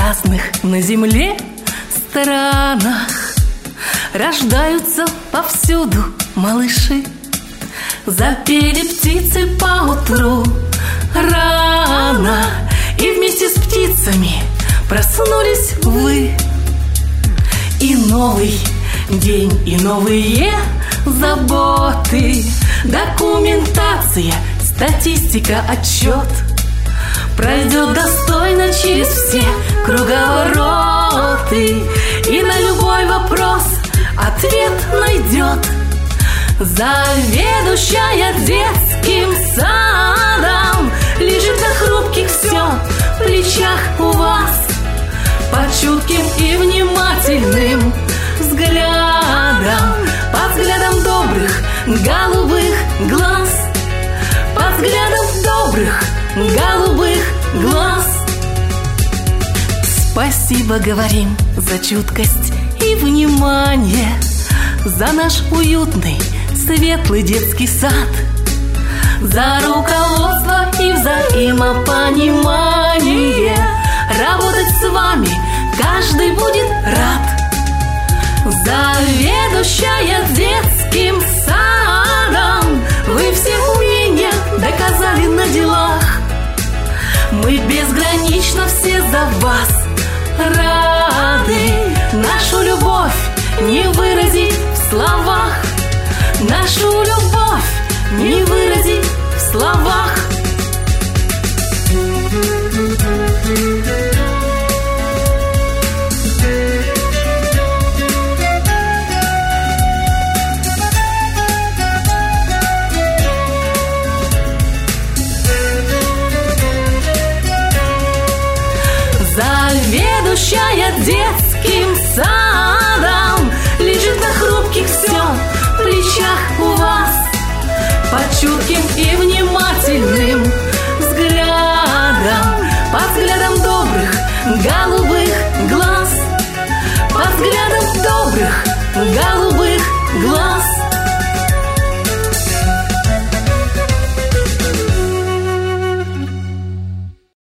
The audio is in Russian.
разных на земле странах рождаются повсюду малыши. Запели птицы поутру рано, и вместе с птицами проснулись вы. И новый день, и новые заботы, документация, статистика, отчет пройдет достойно через все круговороты, и на любой вопрос ответ найдет заведующая детским садом. Лежит на хрупких все в плечах у вас, под чутким и внимательным взглядом, под взглядом добрых голубых глаз, под взглядом добрых голубых глаз. Спасибо говорим за чуткость и внимание, за наш уютный светлый детский сад, за руководство и взаимопонимание. Работать с вами каждый будет рад. Заведующая детским садом, вы все умения доказали на делах. Мы безгранично все за вас рады. Нашу любовь не выразить в словах, нашу любовь не выразить в словах. Заведующая детским садом,